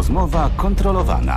Rozmowa kontrolowana.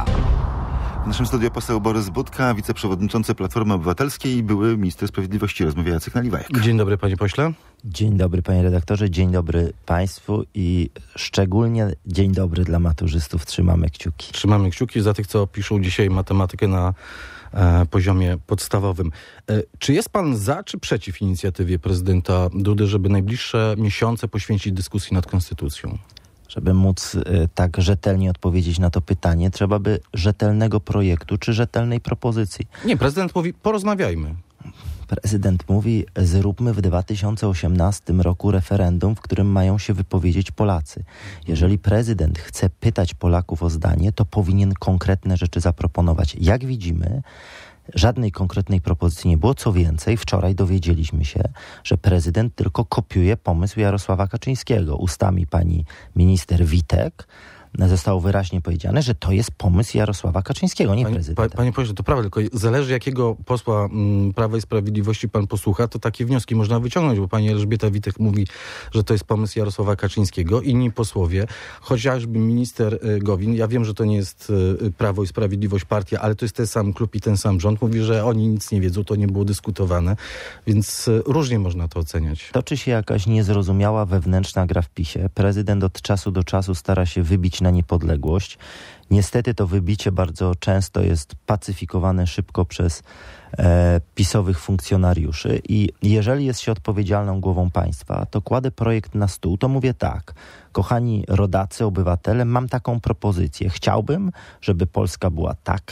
W naszym studiu poseł Borys Budka, wiceprzewodniczący Platformy Obywatelskiej i były minister sprawiedliwości. Rozmawia Jacek Naliwajek. Dzień dobry, panie pośle. Dzień dobry, panie redaktorze. Dzień dobry państwu i szczególnie dzień dobry dla maturzystów. Trzymamy kciuki. Trzymamy kciuki za tych, co piszą dzisiaj matematykę na poziomie podstawowym. Czy jest pan za czy przeciw inicjatywie prezydenta Dudy, żeby najbliższe miesiące poświęcić dyskusji nad konstytucją? Żeby móc tak rzetelnie odpowiedzieć na to pytanie, trzeba by rzetelnego projektu czy rzetelnej propozycji. Nie, prezydent mówi, porozmawiajmy. Prezydent mówi, zróbmy w 2018 roku referendum, w którym mają się wypowiedzieć Polacy. Jeżeli prezydent chce pytać Polaków o zdanie, to powinien konkretne rzeczy zaproponować. Jak widzimy, żadnej konkretnej propozycji nie było. Co więcej, wczoraj dowiedzieliśmy się, że prezydent tylko kopiuje pomysł Jarosława Kaczyńskiego. Ustami pani minister Witek zostało wyraźnie powiedziane, że to jest pomysł Jarosława Kaczyńskiego, nie prezydenta. Panie pośle, to prawda, tylko zależy jakiego posła Prawa i Sprawiedliwości pan posłucha, to takie wnioski można wyciągnąć, bo pani Elżbieta Witek mówi, że to jest pomysł Jarosława Kaczyńskiego. Inni posłowie, chociażby minister Gowin, ja wiem, że to nie jest Prawo i Sprawiedliwość partia, ale to jest ten sam klub i ten sam rząd, mówi, że oni nic nie wiedzą, to nie było dyskutowane, więc różnie można to oceniać. Toczy się jakaś niezrozumiała wewnętrzna gra w PiS-ie. Prezydent od czasu do czasu stara się wybić na niepodległość. Niestety to wybicie bardzo często jest pacyfikowane szybko przez PiS-owych funkcjonariuszy i jeżeli jest się odpowiedzialną głową państwa, to kładę projekt na stół, to mówię tak, kochani rodacy, obywatele, mam taką propozycję. Chciałbym, żeby Polska była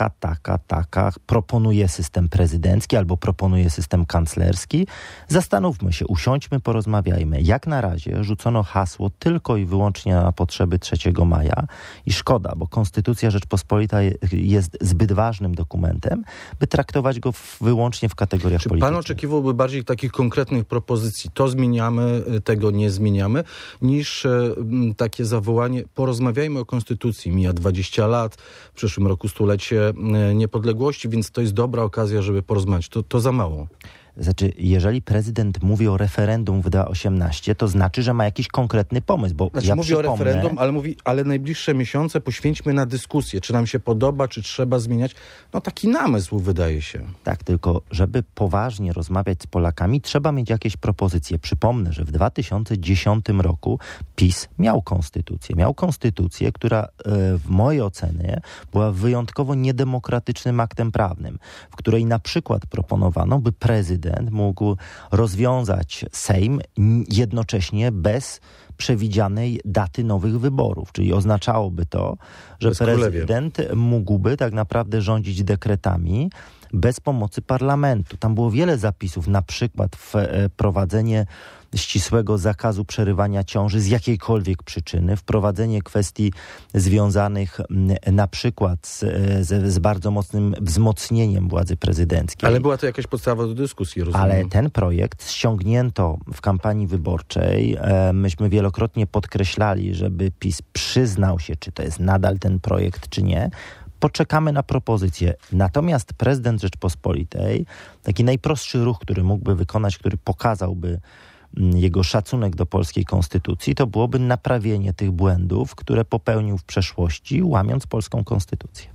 taka. Proponuję system prezydencki albo proponuję system kanclerski. Zastanówmy się, usiądźmy, porozmawiajmy. Jak na razie rzucono hasło tylko i wyłącznie na potrzeby 3 maja i szkoda, bo Konstytucja Rzeczpospolita jest zbyt ważnym dokumentem, by traktować go wyłącznie w kategoriach politycznych. Pan oczekiwałby bardziej takich konkretnych propozycji, to zmieniamy, tego nie zmieniamy, niż takie zawołanie, porozmawiajmy o konstytucji. Mija 20 lat, w przyszłym roku 100-lecie niepodległości, więc to jest dobra okazja, żeby porozmawiać. To za mało. Znaczy, jeżeli prezydent mówi o referendum w 2018, to znaczy, że ma jakiś konkretny pomysł, bo znaczy, mówi o referendum, ale najbliższe miesiące poświęćmy na dyskusję, czy nam się podoba, czy trzeba zmieniać. No taki namysł wydaje się. Tak, tylko żeby poważnie rozmawiać z Polakami, trzeba mieć jakieś propozycje. Przypomnę, że w 2010 roku PiS miał konstytucję, która w mojej ocenie była wyjątkowo niedemokratycznym aktem prawnym, w której na przykład proponowano, by prezydent mógł rozwiązać Sejm jednocześnie bez przewidzianej daty nowych wyborów. Czyli oznaczałoby to, że prezydent mógłby tak naprawdę rządzić dekretami bez pomocy parlamentu. Tam było wiele zapisów, na przykład wprowadzenie ścisłego zakazu przerywania ciąży z jakiejkolwiek przyczyny, wprowadzenie kwestii związanych na przykład z bardzo mocnym wzmocnieniem władzy prezydenckiej. Ale była to jakaś podstawa do dyskusji, rozumiem. Ale ten projekt ściągnięto w kampanii wyborczej. Myśmy wielokrotnie podkreślali, żeby PiS przyznał się, czy to jest nadal ten projekt, czy nie. Poczekamy na propozycję. Natomiast prezydent Rzeczpospolitej, taki najprostszy ruch, który mógłby wykonać, który pokazałby jego szacunek do polskiej konstytucji, to byłoby naprawienie tych błędów, które popełnił w przeszłości, łamiąc polską konstytucję.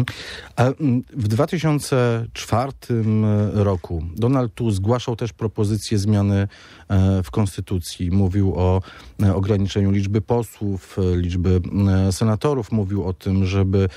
A w 2004 roku Donald Tusk zgłaszał też propozycję zmiany w konstytucji. Mówił o ograniczeniu liczby posłów, liczby senatorów. Mówił o tym, żeby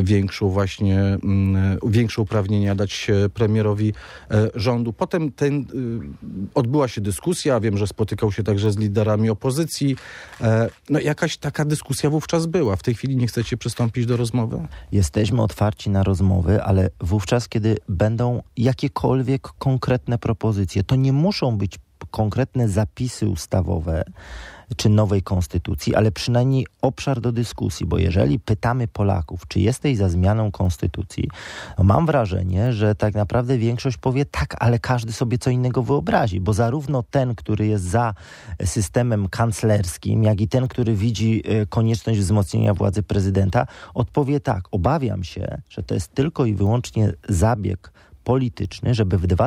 większe uprawnienia dać premierowi rządu. Potem odbyła się dyskusja. Wiem, że spotykał się także z liderami opozycji. No jakaś taka dyskusja wówczas była. W tej chwili nie chcecie przystąpić do rozmowy? Jesteśmy otwarci na rozmowy, ale wówczas, kiedy będą jakiekolwiek konkretne propozycje, to nie muszą być konkretne zapisy ustawowe czy nowej konstytucji, ale przynajmniej obszar do dyskusji, bo jeżeli pytamy Polaków, czy jesteś za zmianą konstytucji, no mam wrażenie, że tak naprawdę większość powie tak, ale każdy sobie co innego wyobrazi, bo zarówno ten, który jest za systemem kanclerskim, jak i ten, który widzi konieczność wzmocnienia władzy prezydenta, odpowie tak. Obawiam się, że to jest tylko i wyłącznie zabieg polityczny, żeby w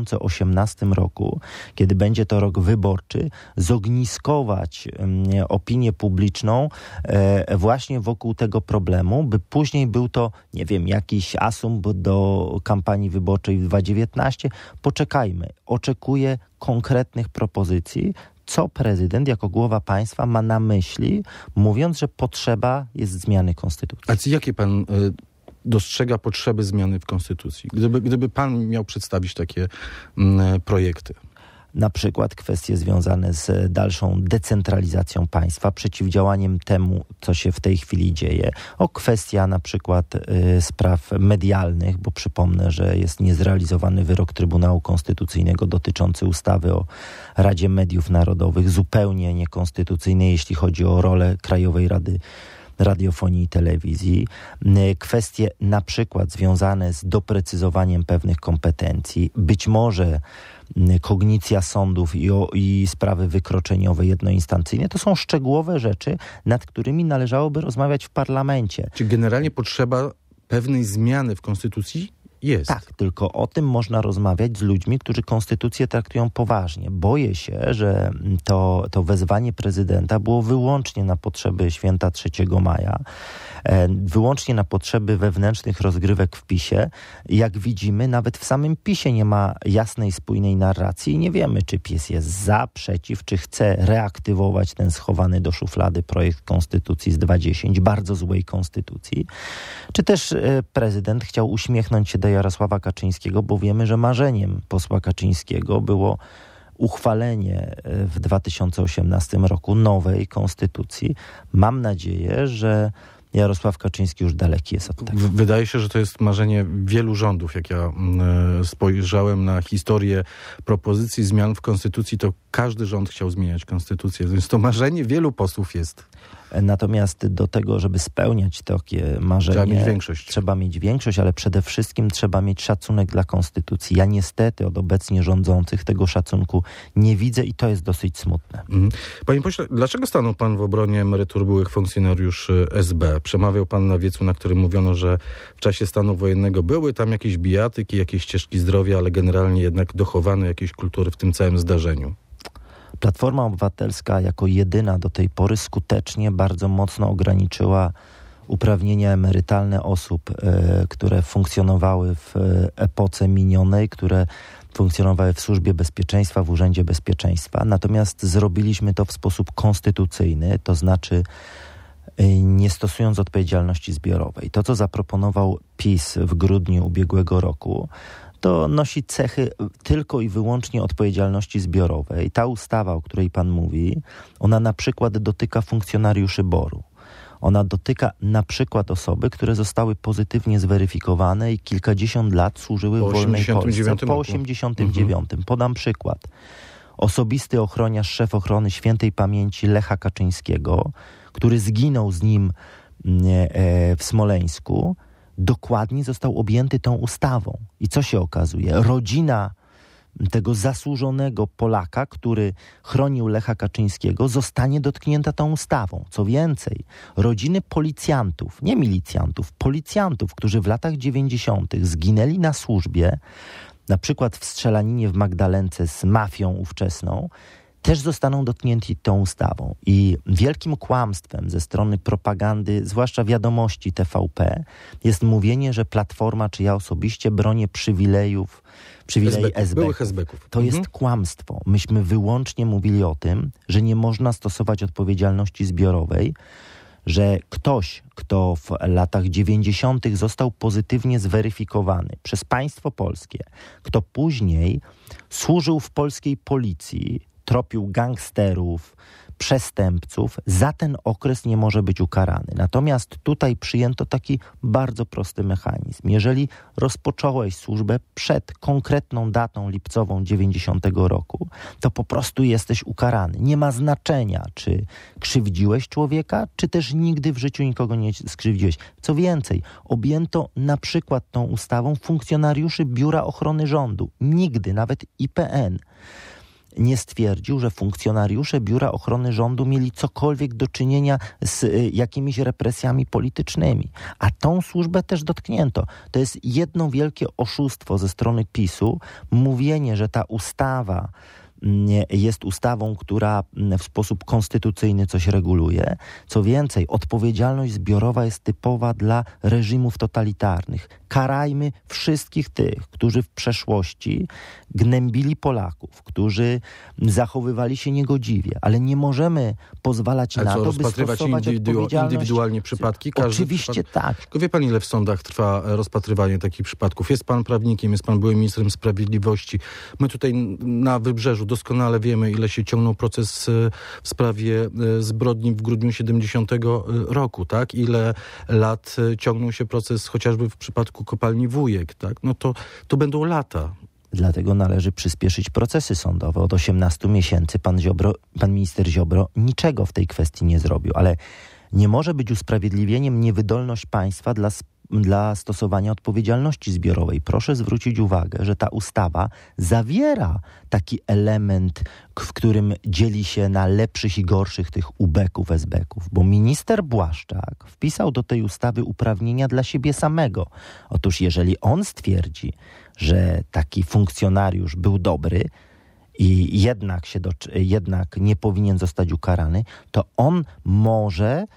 2018 roku, kiedy będzie to rok wyborczy, zogniskować opinię publiczną właśnie wokół tego problemu, by później był to, nie wiem, jakiś asumpt do kampanii wyborczej w 2019. Poczekajmy. Oczekuję konkretnych propozycji, co prezydent jako głowa państwa ma na myśli, mówiąc, że potrzeba jest zmiany konstytucji. A jakie pan dostrzega potrzeby zmiany w konstytucji? Gdyby pan miał przedstawić takie projekty. Na przykład kwestie związane z dalszą decentralizacją państwa, przeciwdziałaniem temu, co się w tej chwili dzieje. Kwestia na przykład spraw medialnych, bo przypomnę, że jest niezrealizowany wyrok Trybunału Konstytucyjnego dotyczący ustawy o Radzie Mediów Narodowych, zupełnie niekonstytucyjny, jeśli chodzi o rolę Krajowej Rady Radiofonii i Telewizji. Kwestie na przykład związane z doprecyzowaniem pewnych kompetencji, być może kognicja sądów i sprawy wykroczeniowe jednoinstancyjne. To są szczegółowe rzeczy, nad którymi należałoby rozmawiać w parlamencie. Czy generalnie potrzeba pewnej zmiany w konstytucji jest? Tak, tylko o tym można rozmawiać z ludźmi, którzy konstytucję traktują poważnie. Boję się, że to wezwanie prezydenta było wyłącznie na potrzeby święta 3 maja, wyłącznie na potrzeby wewnętrznych rozgrywek w PiS-ie. Jak widzimy, nawet w samym PiS-ie nie ma jasnej, spójnej narracji i nie wiemy, czy PiS jest za, przeciw, czy chce reaktywować ten schowany do szuflady projekt konstytucji z 2010, bardzo złej konstytucji, czy też prezydent chciał uśmiechnąć się do Jarosława Kaczyńskiego, bo wiemy, że marzeniem posła Kaczyńskiego było uchwalenie w 2018 roku nowej konstytucji. Mam nadzieję, że Jarosław Kaczyński już daleki jest od tego. Wydaje się, że to jest marzenie wielu rządów. Jak ja spojrzałem na historię propozycji zmian w konstytucji, to każdy rząd chciał zmieniać konstytucję. Więc to marzenie wielu posłów jest. Natomiast do tego, żeby spełniać takie marzenie, trzeba mieć większość, ale przede wszystkim trzeba mieć szacunek dla konstytucji. Ja niestety od obecnie rządzących tego szacunku nie widzę i to jest dosyć smutne. Panie pośle, dlaczego stanął pan w obronie emerytur byłych funkcjonariuszy SB? Przemawiał pan na wiecu, na którym mówiono, że w czasie stanu wojennego były tam jakieś bijatyki, jakieś ścieżki zdrowia, ale generalnie jednak dochowano jakiejś kultury w tym całym zdarzeniu. Platforma Obywatelska jako jedyna do tej pory skutecznie bardzo mocno ograniczyła uprawnienia emerytalne osób, które funkcjonowały w epoce minionej, które funkcjonowały w Służbie Bezpieczeństwa, w Urzędzie Bezpieczeństwa. Natomiast zrobiliśmy to w sposób konstytucyjny, to znaczy nie stosując odpowiedzialności zbiorowej. To, co zaproponował PiS w grudniu ubiegłego roku, to nosi cechy tylko i wyłącznie odpowiedzialności zbiorowej. Ta ustawa, o której pan mówi, ona na przykład dotyka funkcjonariuszy BOR-u. Ona dotyka na przykład osoby, które zostały pozytywnie zweryfikowane i kilkadziesiąt lat służyły w wolnej Polsce. Po 89. Podam przykład. Osobisty ochroniarz, szef ochrony świętej pamięci Lecha Kaczyńskiego, który zginął z nim w Smoleńsku, dokładnie został objęty tą ustawą. I co się okazuje? Rodzina tego zasłużonego Polaka, który chronił Lecha Kaczyńskiego, zostanie dotknięta tą ustawą. Co więcej, rodziny policjantów, nie milicjantów, policjantów, którzy w latach 90. zginęli na służbie, na przykład w strzelaninie w Magdalence z mafią ówczesną, też zostaną dotknięci tą ustawą. I wielkim kłamstwem ze strony propagandy, zwłaszcza Wiadomości TVP, jest mówienie, że Platforma, czy ja osobiście bronię przywilei byłych SB-ków. To jest kłamstwo. Myśmy wyłącznie mówili o tym, że nie można stosować odpowiedzialności zbiorowej, że ktoś, kto w latach 90. został pozytywnie zweryfikowany przez państwo polskie, kto później służył w polskiej policji, tropił gangsterów, przestępców, za ten okres nie może być ukarany. Natomiast tutaj przyjęto taki bardzo prosty mechanizm. Jeżeli rozpocząłeś służbę przed konkretną datą lipcową 90 roku, to po prostu jesteś ukarany. Nie ma znaczenia, czy krzywdziłeś człowieka, czy też nigdy w życiu nikogo nie skrzywdziłeś. Co więcej, objęto na przykład tą ustawą funkcjonariuszy Biura Ochrony Rządu. Nigdy, nawet IPN, nie stwierdził, że funkcjonariusze Biura Ochrony Rządu mieli cokolwiek do czynienia z jakimiś represjami politycznymi. A tą służbę też dotknięto. To jest jedno wielkie oszustwo ze strony PiS-u, mówienie, że ta ustawa jest ustawą, która w sposób konstytucyjny coś reguluje. Co więcej, odpowiedzialność zbiorowa jest typowa dla reżimów totalitarnych. Karajmy wszystkich tych, którzy w przeszłości gnębili Polaków, którzy zachowywali się niegodziwie, ale nie możemy pozwalać na to, by stosować indywidualnie przypadki? Oczywiście tak. Tylko wie pan, ile w sądach trwa rozpatrywanie takich przypadków? Jest pan prawnikiem, jest pan byłym ministrem sprawiedliwości. My tutaj na Wybrzeżu doskonale wiemy, ile się ciągnął proces w sprawie zbrodni w grudniu 70 roku, tak? Ile lat ciągnął się proces chociażby w przypadku kopalni Wujek, tak? No to będą lata. Dlatego należy przyspieszyć procesy sądowe. Od 18 miesięcy pan minister Ziobro niczego w tej kwestii nie zrobił, ale nie może być usprawiedliwieniem niewydolność państwa dla stosowania odpowiedzialności zbiorowej. Proszę zwrócić uwagę, że ta ustawa zawiera taki element, w którym dzieli się na lepszych i gorszych tych ubeków, esbeków, bo minister Błaszczak wpisał do tej ustawy uprawnienia dla siebie samego. Otóż jeżeli on stwierdzi, że taki funkcjonariusz był dobry i jednak nie powinien zostać ukarany, to on może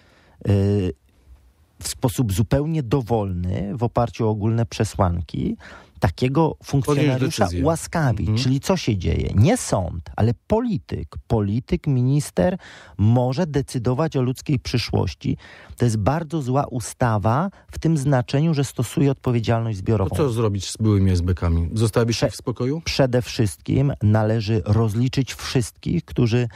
w sposób zupełnie dowolny, w oparciu o ogólne przesłanki, takiego funkcjonariusza ułaskawić. Czyli co się dzieje? Nie sąd, ale polityk, minister może decydować o ludzkiej przyszłości. To jest bardzo zła ustawa w tym znaczeniu, że stosuje odpowiedzialność zbiorową. To co zrobić z byłymi SB-kami? Zostawić ich w spokoju? Przede wszystkim rozliczyć wszystkich, którzy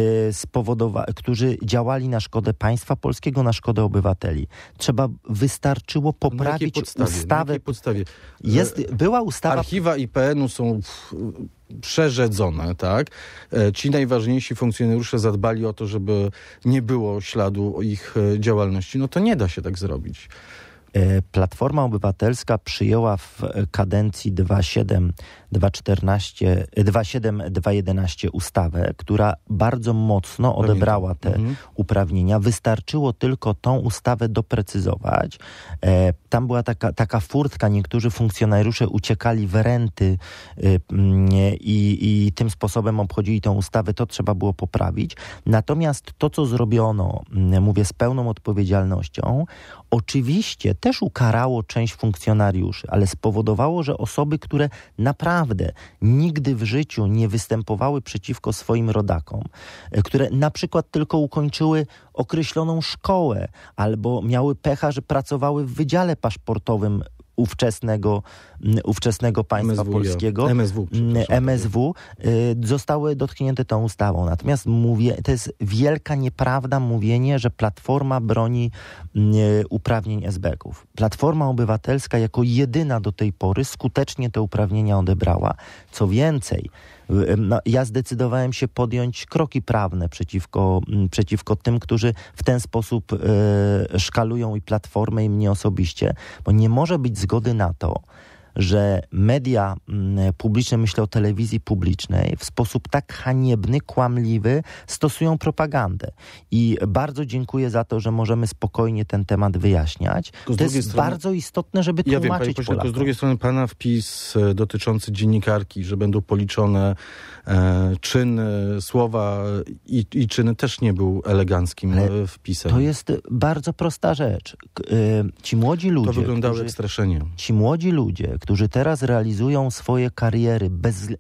działali na szkodę państwa polskiego, na szkodę obywateli. Wystarczyło poprawić ustawę. Na jakiej podstawie? Była ustawa... Archiwa IPN-u są przerzedzone, tak? Ci najważniejsi funkcjonariusze zadbali o to, żeby nie było śladu ich działalności. No to nie da się tak zrobić. Platforma Obywatelska przyjęła w kadencji 2.7-2.11 ustawę, która bardzo mocno odebrała te uprawnienia. Wystarczyło tylko tą ustawę doprecyzować. Tam była taka furtka, niektórzy funkcjonariusze uciekali w renty i tym sposobem obchodzili tą ustawę. To trzeba było poprawić. Natomiast to, co zrobiono, mówię z pełną odpowiedzialnością, oczywiście też ukarało część funkcjonariuszy, ale spowodowało, że osoby, które naprawdę nigdy w życiu nie występowały przeciwko swoim rodakom, które na przykład tylko ukończyły określoną szkołę albo miały pecha, że pracowały w wydziale paszportowym ówczesnego państwa polskiego, MSW, zostały dotknięte tą ustawą. Natomiast to jest wielka nieprawda mówienie, że Platforma broni uprawnień esbeków. Platforma Obywatelska jako jedyna do tej pory skutecznie te uprawnienia odebrała. Co więcej, ja zdecydowałem się podjąć kroki prawne przeciwko tym, którzy w ten sposób szkalują i Platformę, i mnie osobiście, bo nie może być zgody na to, że media publiczne, myślę o telewizji publicznej, w sposób tak haniebny, kłamliwy stosują propagandę. I bardzo dziękuję za to, że możemy spokojnie ten temat wyjaśniać. To jest bardzo istotne, żeby tłumaczyć panie pośle, Polakom. To z drugiej strony pana wpis dotyczący dziennikarki, że będą policzone czyny, słowa i czyny też nie był eleganckim wpisem. To jest bardzo prosta rzecz. Ci młodzi ludzie... To wyglądało jak straszenie. Ci młodzi ludzie, którzy teraz realizują swoje kariery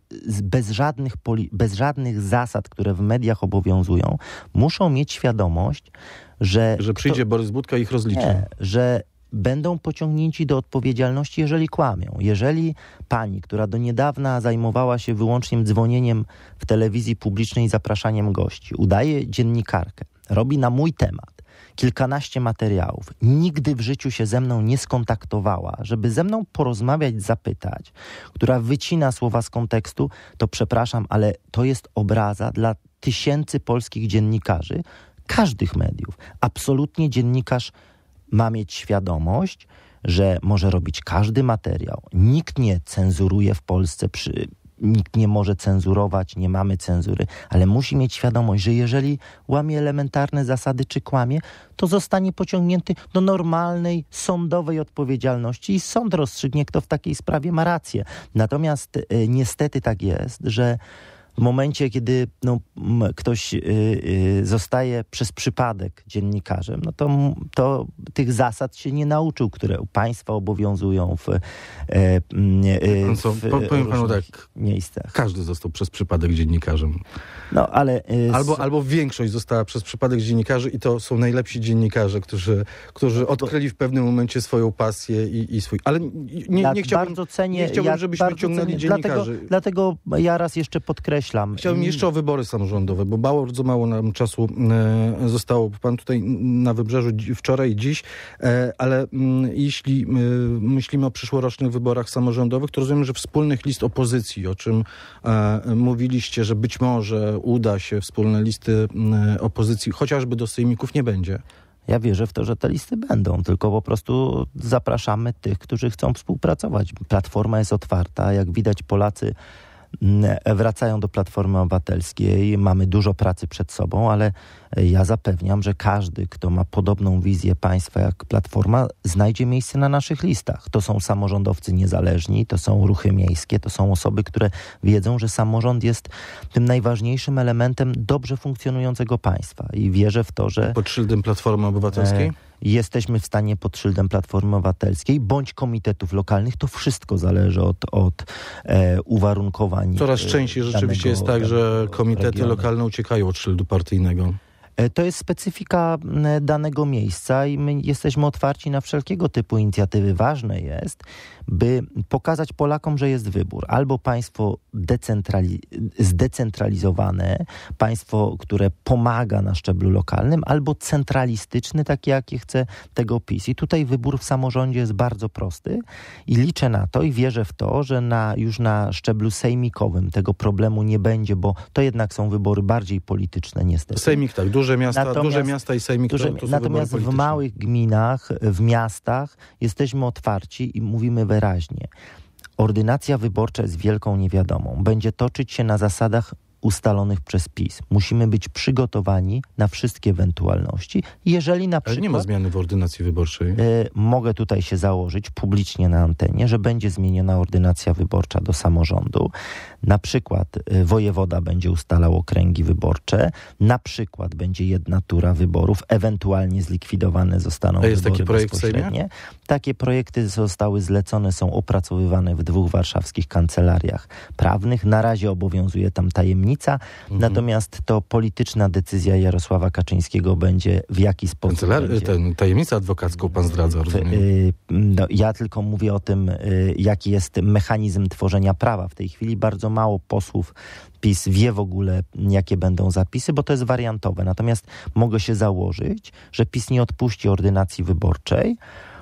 bez żadnych zasad, które w mediach obowiązują, muszą mieć świadomość, że przyjdzie Borys Budka i ich rozliczy. Nie, że będą pociągnięci do odpowiedzialności, jeżeli kłamią. Jeżeli pani, która do niedawna zajmowała się wyłącznie dzwonieniem w telewizji publicznej i zapraszaniem gości, udaje dziennikarkę, robi na mój temat kilkanaście materiałów, nigdy w życiu się ze mną nie skontaktowała, żeby ze mną porozmawiać, zapytać, która wycina słowa z kontekstu, to przepraszam, ale to jest obraza dla tysięcy polskich dziennikarzy, każdych mediów. Absolutnie dziennikarz ma mieć świadomość, że może robić każdy materiał. Nikt nie cenzuruje w Polsce nikt nie może cenzurować, nie mamy cenzury, ale musi mieć świadomość, że jeżeli łamie elementarne zasady czy kłamie, to zostanie pociągnięty do normalnej sądowej odpowiedzialności i sąd rozstrzygnie, kto w takiej sprawie ma rację. Natomiast niestety tak jest, że w momencie, kiedy ktoś zostaje przez przypadek dziennikarzem, to tych zasad się nie nauczył, które u państwa obowiązują w powiem panu tak, miejscach. Każdy został przez przypadek dziennikarzem. No, ale Albo większość została przez przypadek dziennikarzy i to są najlepsi dziennikarze, którzy odkryli w pewnym momencie swoją pasję i swój... Ale nie chciałbym, żebyśmy ciągnęli dziennikarzy. Dlatego ja raz jeszcze podkreślam. Chciałbym jeszcze o wybory samorządowe, bo bardzo mało nam czasu zostało. Pan tutaj na Wybrzeżu wczoraj i dziś, ale jeśli myślimy o przyszłorocznych wyborach samorządowych, to rozumiem, że wspólnych list opozycji, o czym mówiliście, że być może uda się wspólne listy opozycji, chociażby do sejmików, nie będzie. Ja wierzę w to, że te listy będą, tylko po prostu zapraszamy tych, którzy chcą współpracować. Platforma jest otwarta, jak widać Polacy wracają do Platformy Obywatelskiej, mamy dużo pracy przed sobą, ale ja zapewniam, że każdy, kto ma podobną wizję państwa jak Platforma, znajdzie miejsce na naszych listach. To są samorządowcy niezależni, to są ruchy miejskie, to są osoby, które wiedzą, że samorząd jest tym najważniejszym elementem dobrze funkcjonującego państwa i wierzę w to, że... Pod szyldem Platformy Obywatelskiej? Jesteśmy w stanie pod szyldem Platformy Obywatelskiej bądź komitetów lokalnych. To wszystko zależy od uwarunkowań. Coraz częściej rzeczywiście jest tak, że komitety lokalne uciekają od szyldu partyjnego. To jest specyfika danego miejsca i my jesteśmy otwarci na wszelkiego typu inicjatywy. Ważne jest, by pokazać Polakom, że jest wybór. Albo państwo zdecentralizowane, państwo, które pomaga na szczeblu lokalnym, albo centralistyczny, takie jakie chce tego PiS. I tutaj wybór w samorządzie jest bardzo prosty i liczę na to i wierzę w to, że już na szczeblu sejmikowym tego problemu nie będzie, bo to jednak są wybory bardziej polityczne niestety. Sejmik tak, duże miasta i sejmik to są natomiast w małych gminach, w miastach jesteśmy otwarci i mówimy wyraźnie. Ordynacja wyborcza jest wielką niewiadomą. Będzie toczyć się na zasadach ustalonych przez PiS. Musimy być przygotowani na wszystkie ewentualności. Jeżeli na przykład... Ale nie ma zmiany w ordynacji wyborczej. Mogę tutaj się założyć publicznie na antenie, że będzie zmieniona ordynacja wyborcza do samorządu. Na przykład wojewoda będzie ustalał okręgi wyborcze. Na przykład będzie jedna tura wyborów. Ewentualnie zlikwidowane zostaną wybory bezpośrednie. Jest taki projekt w Sejmie? Takie projekty zostały zlecone, są opracowywane w 2 warszawskich kancelariach prawnych. Na razie obowiązuje tam tajemnica, natomiast to polityczna decyzja Jarosława Kaczyńskiego będzie w jaki sposób... Tajemnicę adwokacką pan zdradza, rozumiem. Ja tylko mówię o tym, jaki jest mechanizm tworzenia prawa. W tej chwili bardzo mało posłów PiS wie w ogóle, jakie będą zapisy, bo to jest wariantowe. Natomiast mogę się założyć, że PiS nie odpuści ordynacji wyborczej,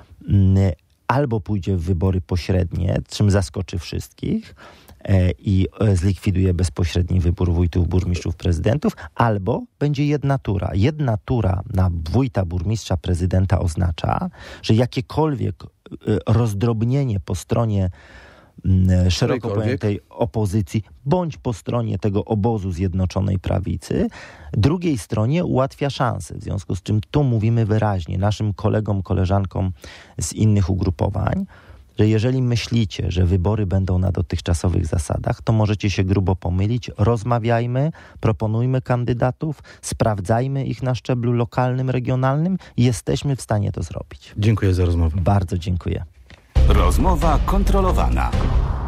albo pójdzie w wybory pośrednie, czym zaskoczy wszystkich, i zlikwiduje bezpośredni wybór wójtów, burmistrzów, prezydentów, albo będzie jedna tura. Jedna tura na wójta, burmistrza, prezydenta oznacza, że jakiekolwiek rozdrobnienie po stronie szeroko pojętej opozycji, bądź po stronie tego obozu Zjednoczonej Prawicy, drugiej stronie ułatwia szanse. W związku z czym tu mówimy wyraźnie naszym kolegom, koleżankom z innych ugrupowań, że jeżeli myślicie, że wybory będą na dotychczasowych zasadach, to możecie się grubo pomylić. Rozmawiajmy, proponujmy kandydatów, sprawdzajmy ich na szczeblu lokalnym, regionalnym i jesteśmy w stanie to zrobić. Dziękuję za rozmowę. Bardzo dziękuję. Rozmowa kontrolowana.